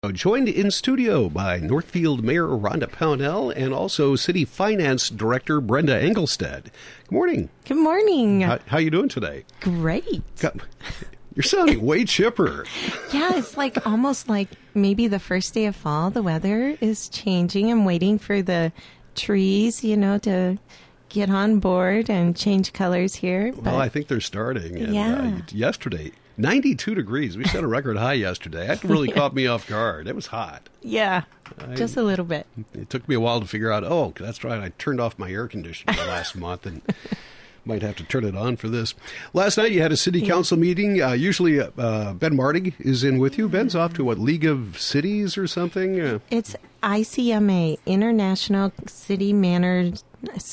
Joined in studio by Northfield Mayor Rhonda Pownell and also City Finance Director Brenda Engelstad. Good morning. Good morning. How you doing today? Great. You're sounding way chipper. Yeah, it's like almost like maybe the first day of fall. The weather is changing. I'm waiting for the trees, to get on board and change colors here. Well, I think they're starting. And, yeah. Yesterday, 92 degrees. We set a record high yesterday. That really caught me off guard. It was hot. Yeah, just a little bit. It took me a while to figure out, that's right, I turned off my air conditioner last month and might have to turn it on for this. Last night you had a city council meeting. Usually Ben Martig is in with you. Ben's off to League of Cities or something? It's ICMA, International City Managers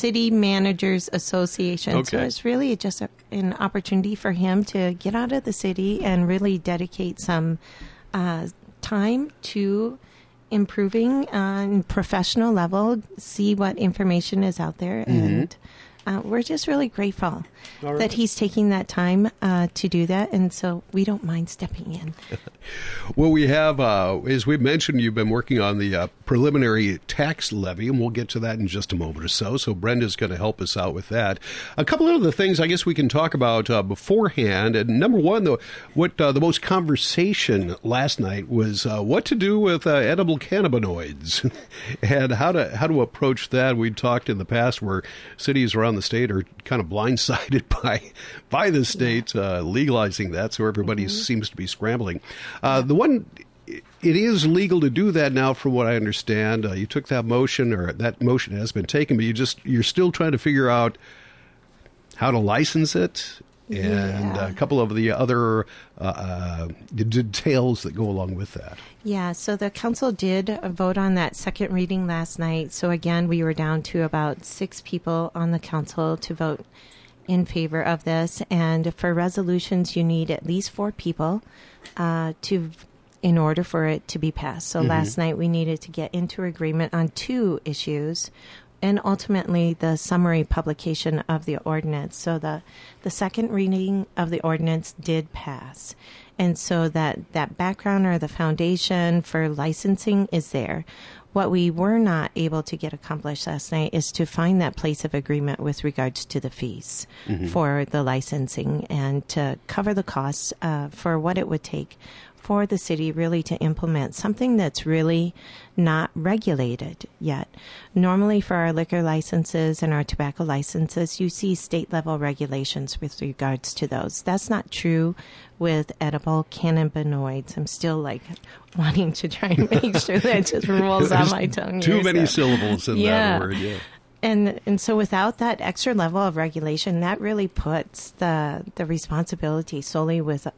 Association. Okay. So it's really just an opportunity for him to get out of the city and really dedicate some time to improving on professional level, see what information is out there, and we're just really grateful that he's taking that time to do that, and so we don't mind stepping in. Well, we have, as we mentioned, you've been working on the preliminary tax levy, and we'll get to that in just a moment or so. So Brenda's going to help us out with that. A couple of other things I guess we can talk about beforehand. And number one, the most conversation last night was what to do with edible cannabinoids and how to approach that. We talked in the past where cities around the state are kind of blindsided by the state legalizing that, so everybody seems to be scrambling. It is legal to do that now, from what I understand. You took that motion, or that motion has been taken, but you're still trying to figure out how to license it and a couple of the other details that go along with that. Yeah, so the council did vote on that second reading last night. So again, we were down to about 6 people on the council to vote in favor of this. And for resolutions, you need at least 4 people in order for it to be passed. So last night we needed to get into agreement on 2 issues, and ultimately the summary publication of the ordinance. So the second reading of the ordinance did pass. And so that background or the foundation for licensing is there. What we were not able to get accomplished last night is to find that place of agreement with regards to the fees for the licensing and to cover the costs for what it would take for the city really to implement something that's really not regulated yet. Normally for our liquor licenses and our tobacco licenses, you see state level regulations with regards to those. That's not true with edible cannabinoids. I'm still wanting to try and make sure that just rolls off my tongue. Too many syllables in that word, yeah. And so without that extra level of regulation, that really puts the responsibility solely with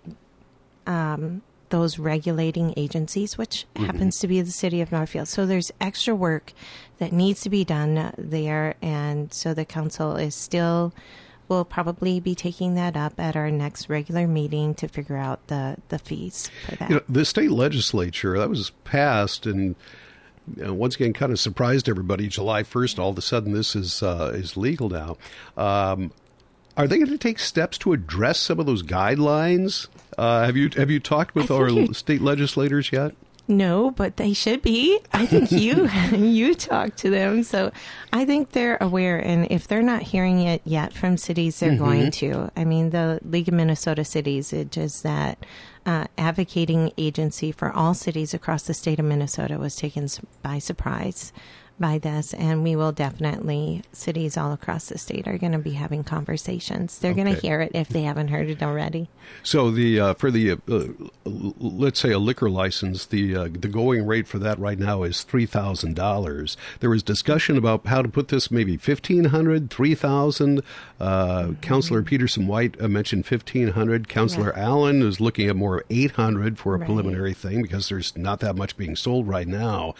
those regulating agencies, which happens to be the city of Northfield. So there's extra work that needs to be done there. And so the council will probably be taking that up at our next regular meeting to figure out the fees for that. The state legislature, that was passed, and once again kind of surprised everybody. July 1st, all of a sudden this is legal now. Are they going to take steps to address some of those guidelines? Have you talked with our state legislators yet? No, but they should be. I think you talked to them, so I think they're aware. And if they're not hearing it yet from cities, they're going to. I mean, the League of Minnesota Cities, it is that advocating agency for all cities across the state of Minnesota was taken by surprise by this, and we will definitely, cities all across the state are going to be having conversations. They're going to hear it if they haven't heard it already. So for the let's say a liquor license, the going rate for that right now is $3,000. There was discussion about how to put this maybe $1,500, $3,000. Councilor Peterson White mentioned $1,500. Councilor Allen is looking at more $800 for a preliminary thing because there's not that much being sold right now.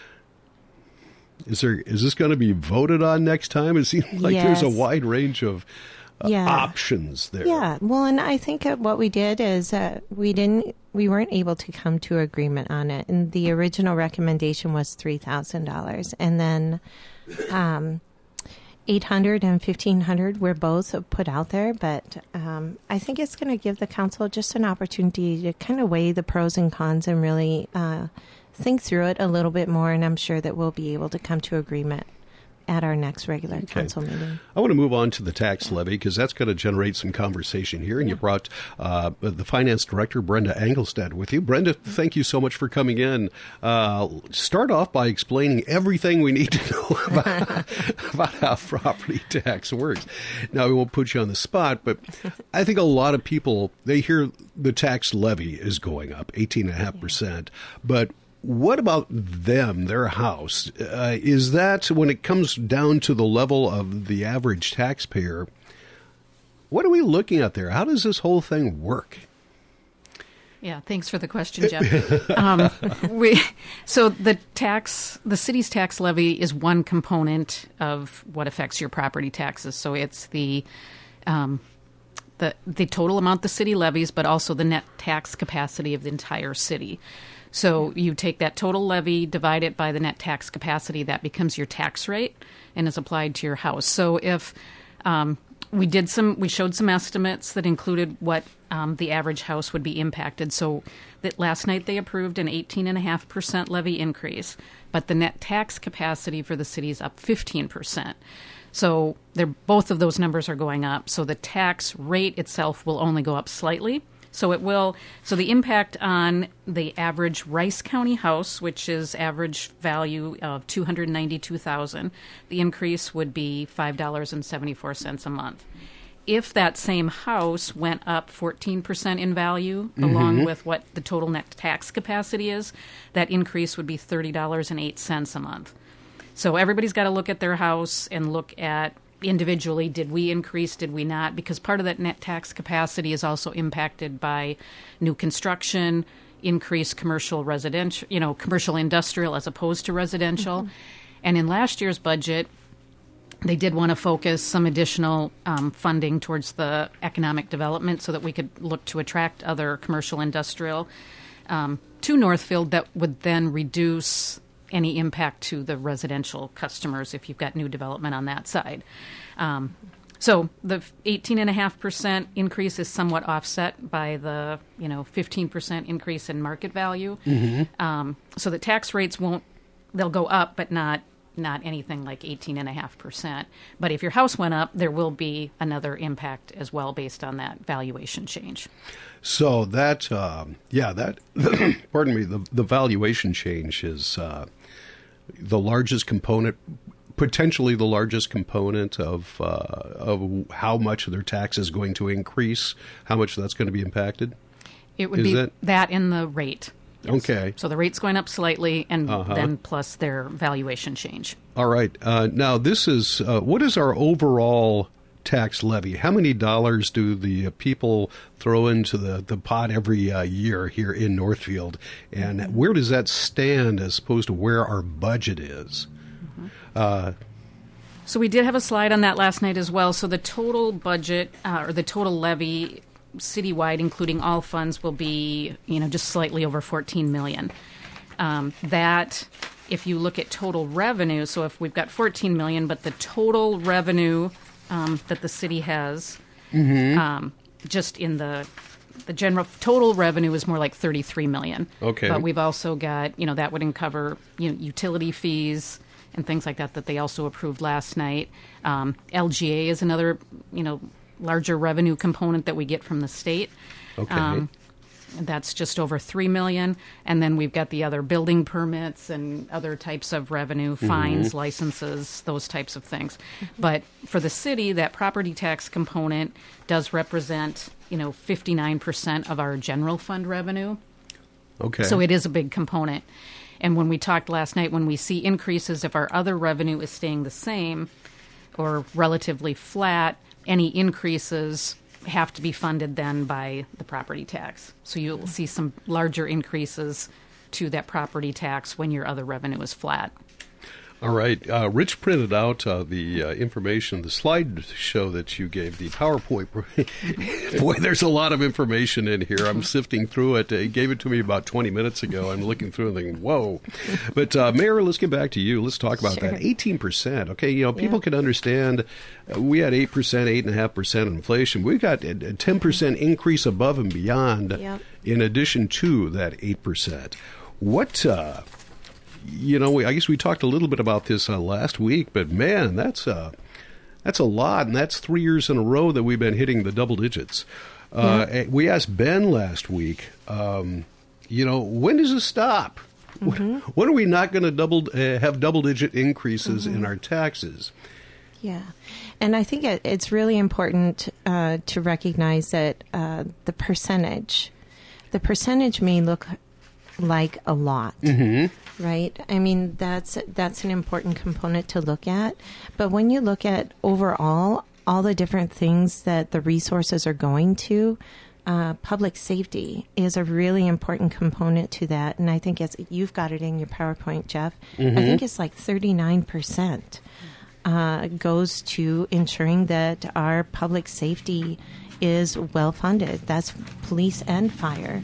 Is this going to be voted on next time? It seems like there's a wide range of options there. Yeah. Well, and I think what we did is we weren't able to come to agreement on it. And the original recommendation was $3,000. And then $800 and $1,500 were both put out there, but I think it's going to give the council just an opportunity to kind of weigh the pros and cons and really think through it a little bit more, and I'm sure that we'll be able to come to agreement at our next regular council meeting. I want to move on to the tax levy because that's going to generate some conversation here. And you brought the finance director, Brenda Engelstad, with you. Brenda, thank you so much for coming in. Start off by explaining everything we need to know about how property tax works. Now, we won't put you on the spot, but I think a lot of people, they hear the tax levy is going up 18.5%, but what about them, their house? Is that, when it comes down to the level of the average taxpayer, what are we looking at there? How does this whole thing work? Yeah, thanks for the question, Jeff. So the city's tax levy is one component of what affects your property taxes. So it's the total amount the city levies, but also the net tax capacity of the entire city. So you take that total levy, divide it by the net tax capacity, that becomes your tax rate and is applied to your house. So if we showed some estimates that included what the average house would be impacted. So that last night they approved an 18.5% levy increase, but the net tax capacity for the city is up 15%. So both of those numbers are going up. So the tax rate itself will only go up slightly. So the impact on the average Rice County house, which is average value of $292,000, the increase would be $5.74 a month. If that same house went up 14% in value, along with what the total net tax capacity is, that increase would be $30.08 a month. So everybody's got to look at their house and look at individually, did we increase, did we not? Because part of that net tax capacity is also impacted by new construction, increased commercial residential, commercial industrial as opposed to residential. And in last year's budget, they did want to focus some additional funding towards the economic development so that we could look to attract other commercial industrial to Northfield that would then reduce any impact to the residential customers if you've got new development on that side. So the 18.5% increase is somewhat offset by the 15% increase in market value. So the tax rates they'll go up, but not anything like 18.5%. But if your house went up, there will be another impact as well based on that valuation change. So that, pardon me, the valuation change is the largest component, potentially the largest component of how much their tax is going to increase, how much that's going to be impacted? It would be that in the rate. Yes. Okay. So the rate's going up slightly, and then plus their valuation change. All right. Now, this is what is our overall tax levy? How many dollars do the people throw into the pot every year here in Northfield? And where does that stand as opposed to where our budget is? So we did have a slide on that last night as well. So the total budget or the total levy citywide, including all funds, will be just slightly over $14 million. That, if you look at total revenue, so if we've got $14 million, but the total revenue that the city has, just in the general total revenue is more like $33 million. Okay. But we've also got, that would cover utility fees and things like that they also approved last night. LGA is another, larger revenue component that we get from the state. Okay. That's just over $3 million. And then we've got the other building permits and other types of revenue, fines, licenses, those types of things. But for the city, that property tax component does represent, 59% of our general fund revenue. Okay. So it is a big component. And when we talked last night, when we see increases, if our other revenue is staying the same or relatively flat, any increases have to be funded then by the property tax. So you'll see some larger increases to that property tax when your other revenue is flat. All right. Rich printed out the information, the slide show that you gave, the PowerPoint. Boy, there's a lot of information in here. I'm sifting through it. He gave it to me about 20 minutes ago. I'm looking through and thinking, whoa. But, Mayor, let's get back to you. Let's talk about that. 18%. Okay, people can understand we had 8%, 8.5% inflation. We've got a 10% increase above and beyond in addition to that 8%. What... I guess we talked a little bit about this last week, but man, that's a lot, and that's 3 years in a row that we've been hitting the double digits. We asked Ben last week, when does it stop? Mm-hmm. When are we not going to have double-digit increases in our taxes? Yeah, and I think it's really important to recognize that the percentage may look like a lot, right? I mean, that's an important component to look at. But when you look at overall all the different things that the resources are going to, public safety is a really important component to that. And I think you've got it in your PowerPoint, Jeff. I think it's like 39% goes to ensuring that our public safety is well funded. That's police and fire.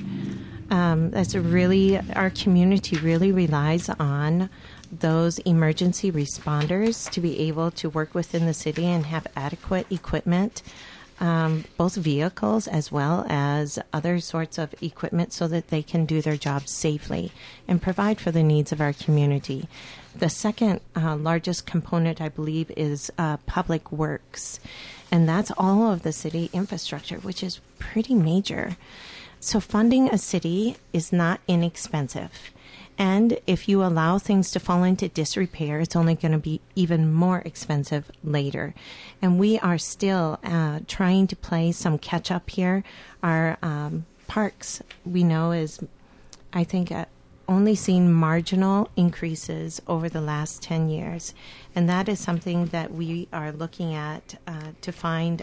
Our community really relies on those emergency responders to be able to work within the city and have adequate equipment, both vehicles as well as other sorts of equipment so that they can do their jobs safely and provide for the needs of our community. The second largest component, I believe, is public works, and that's all of the city infrastructure, which is pretty major. So funding a city is not inexpensive. And if you allow things to fall into disrepair, it's only going to be even more expensive later. And we are still trying to play some catch up here. Our parks, we know, is, I think, only seen marginal increases over the last 10 years. And that is something that we are looking at to find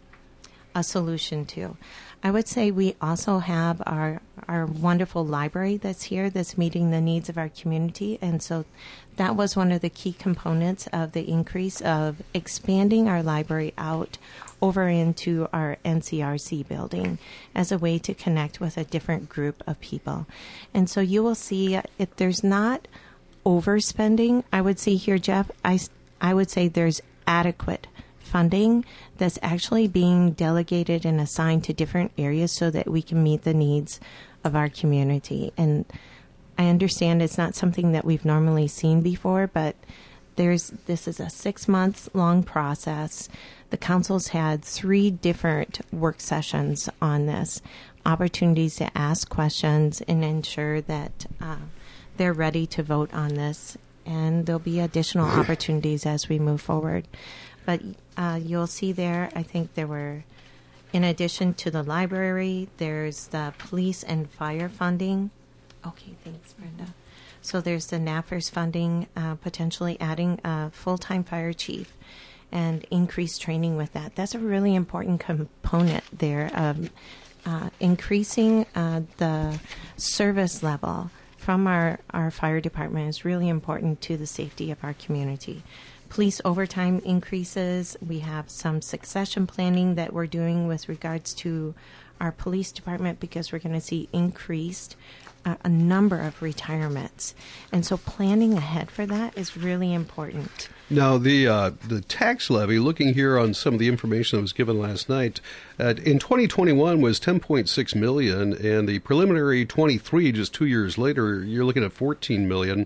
a solution to. I would say we also have our wonderful library that's here that's meeting the needs of our community. And so that was one of the key components of the increase of expanding our library out over into our NCRC building as a way to connect with a different group of people. And so you will see if there's not overspending, I would say here, Jeff, I would say there's adequate funding that's actually being delegated and assigned to different areas so that we can meet the needs of our community. And I understand it's not something that we've normally seen before, but this is a 6-month-long process. The council's had 3 different work sessions on this, opportunities to ask questions and ensure that they're ready to vote on this. And there'll be additional opportunities as we move forward. But you'll see there, I think there were, in addition to the library, there's the police and fire funding. Okay, thanks, Brenda. So there's the NAFERS funding, potentially adding a full-time fire chief and increased training with that. That's a really important component there of increasing the service level from our fire department is really important to the safety of our community. Police overtime increases. We have some succession planning that we're doing with regards to our police department because we're going to see increased a number of retirements. And so planning ahead for that is really important. Now, the tax levy, looking here on some of the information that was given last night, in 2021 was $10.6 million, and the preliminary 23, just 2 years later, you're looking at $14 million.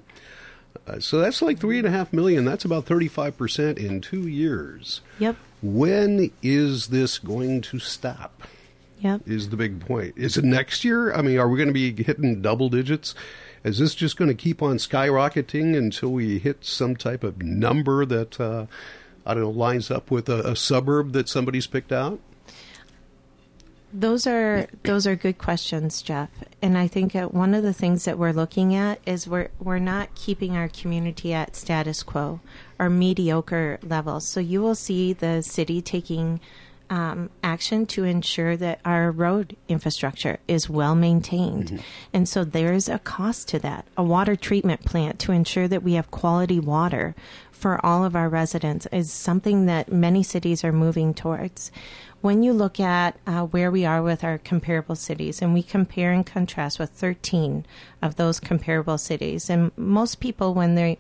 So that's like $3.5 million. That's about 35% in 2 years. Yep. When is this going to stop? Yep. Is the big point. Is it next year? I mean, are we going to be hitting double digits? Is this just going to keep on skyrocketing until we hit some type of number that, lines up with a suburb that somebody's picked out? Those are good questions, Jeff. And I think one of the things that we're looking at is we're not keeping our community at status quo or mediocre levels. So you will see the city taking action to ensure that our road infrastructure is well maintained. And so there's a cost to that. A water treatment plant to ensure that we have quality water for all of our residents is something that many cities are moving towards. When you look at where we are with our comparable cities, and we compare and contrast with 13 of those comparable cities, and most people, when they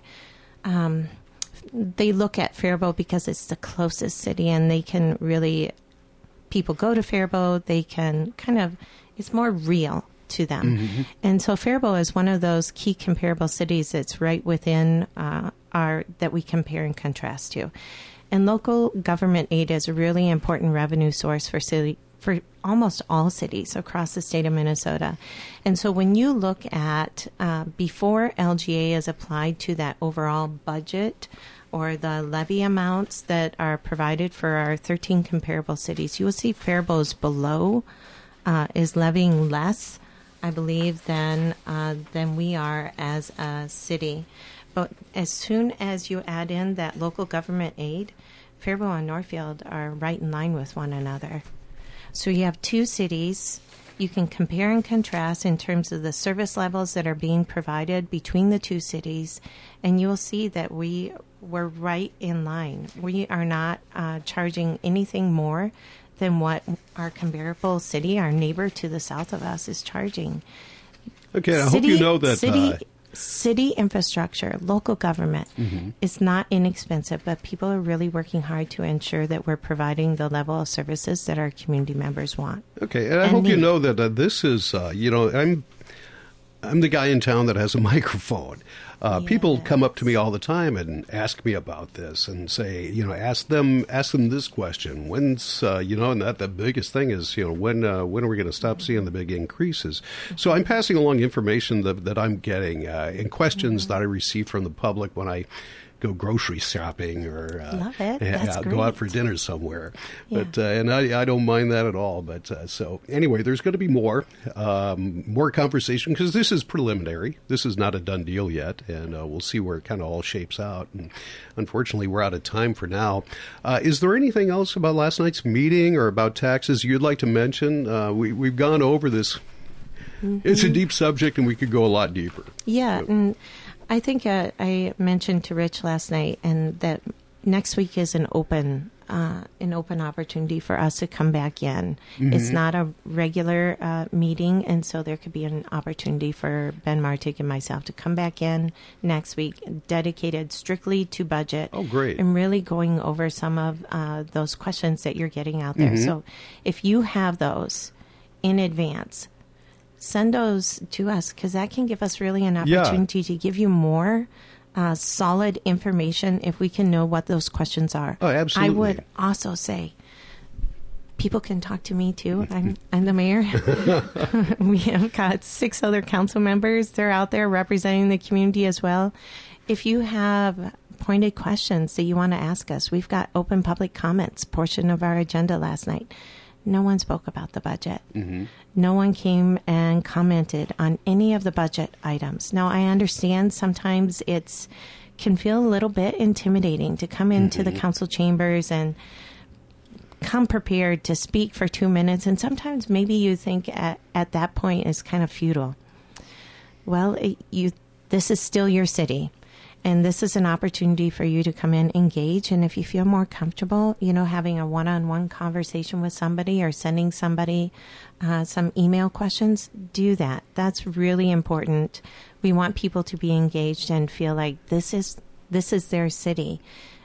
look at Faribault because it's the closest city, and they can really, people go to Faribault, they can kind of, it's more real to them. And so Faribault is one of those key comparable cities that's right within that we compare and contrast to. And local government aid is a really important revenue source for almost all cities across the state of Minnesota. And so when you look at before LGA is applied to that overall budget or the levy amounts that are provided for our 13 comparable cities, you will see Faribault's below is levying less, I believe, than we are as a city. But as soon as you add in that local government aid, Faribault and Northfield are right in line with one another. So you have two cities. You can compare and contrast in terms of the service levels that are being provided between the two cities, and you will see that we're right in line. We are not charging anything more than what our comparable city, our neighbor to the south of us, is charging. Okay, I hope you know that... City infrastructure, local government is not inexpensive, but people are really working hard to ensure that we're providing the level of services that our community members want. Okay, and I hope you know that this is, I'm the guy in town that has a microphone. People come up to me all the time and ask me about this and say, ask them this question. When's, and that the biggest thing is, when are we going to stop seeing the big increases? So I'm passing along information that I'm getting and questions that I receive from the public when I go grocery shopping or Love it. That's go out for dinner somewhere. Yeah. But and I don't mind that at all. But so anyway, there's going to be more conversation because this is preliminary. This is not a done deal yet, and we'll see where it kind of all shapes out. And unfortunately, we're out of time for now. Is there anything else about last night's meeting or about taxes you'd like to mention? We've gone over this. It's a deep subject, and we could go a lot deeper. Yeah, and I think I mentioned to Rich last night, and that next week is an open opportunity for us to come back in. It's not a regular meeting, and so there could be an opportunity for Ben Martig and myself to come back in next week, dedicated strictly to budget. Oh, great. And really going over some of those questions that you're getting out there. So if you have those in advance, send those to us, because that can give us really an opportunity to give you more solid information if we can know what those questions are. Oh, absolutely. I would also say people can talk to me too. I'm the mayor. We have got 6 other council members. They're out there representing the community as well. If you have pointed questions that you want to ask us, we've got open public comments portion of our agenda last night. No one spoke about the budget. No one came and commented on any of the budget items. Now, I understand sometimes it can feel a little bit intimidating to come into the council chambers and come prepared to speak for 2 minutes. And sometimes maybe you think at that point it's kind of futile. Well, this is still your city. And this is an opportunity for you to come in, engage, and if you feel more comfortable, having a one-on-one conversation with somebody or sending somebody some email questions, do that. That's really important. We want people to be engaged and feel like this is their city.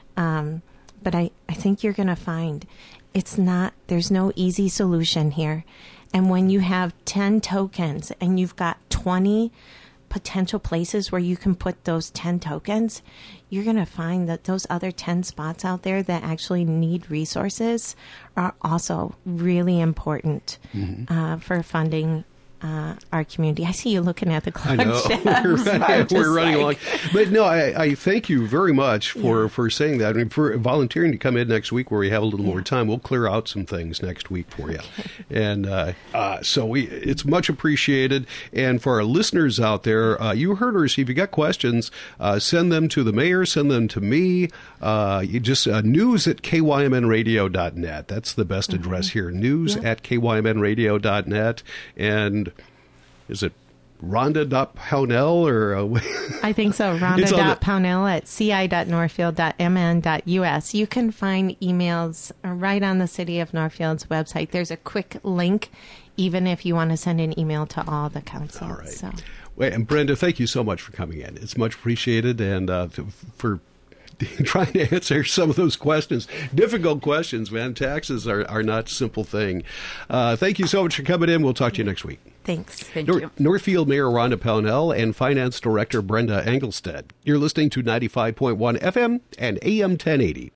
But I think you're going to find there's no easy solution here. And when you have 10 tokens and you've got 20 potential places where you can put those 10 tokens, you're going to find that those other 10 spots out there that actually need resources are also really important for funding our community. I see you looking at the clock. I know. We're running along. But no, I thank you very much for saying that. I mean, for volunteering to come in next week where we have a little more time. We'll clear out some things next week for you. Okay. And so it's much appreciated. And for our listeners out there, you heard her. So if you got questions, send them to the mayor, send them to me. You just news at kymnradio.net. That's the best address here. News at kymnradio.net. And is it Rhonda.Pownell or? I think so. Rhonda.Pownell at ci.northfield.mn.us. You can find emails right on the City of Northfield's website. There's a quick link, even if you want to send an email to all the council. All right. So. Wait, and Brenda, thank you so much for coming in. It's much appreciated, and for trying to answer some of those questions. Difficult questions, man. Taxes are not a simple thing. Thank you so much for coming in. We'll talk to you next week. Thanks. Thank you. Northfield Mayor Rhonda Pownell and Finance Director Brenda Engelstad. You're listening to 95.1 FM and AM 1080.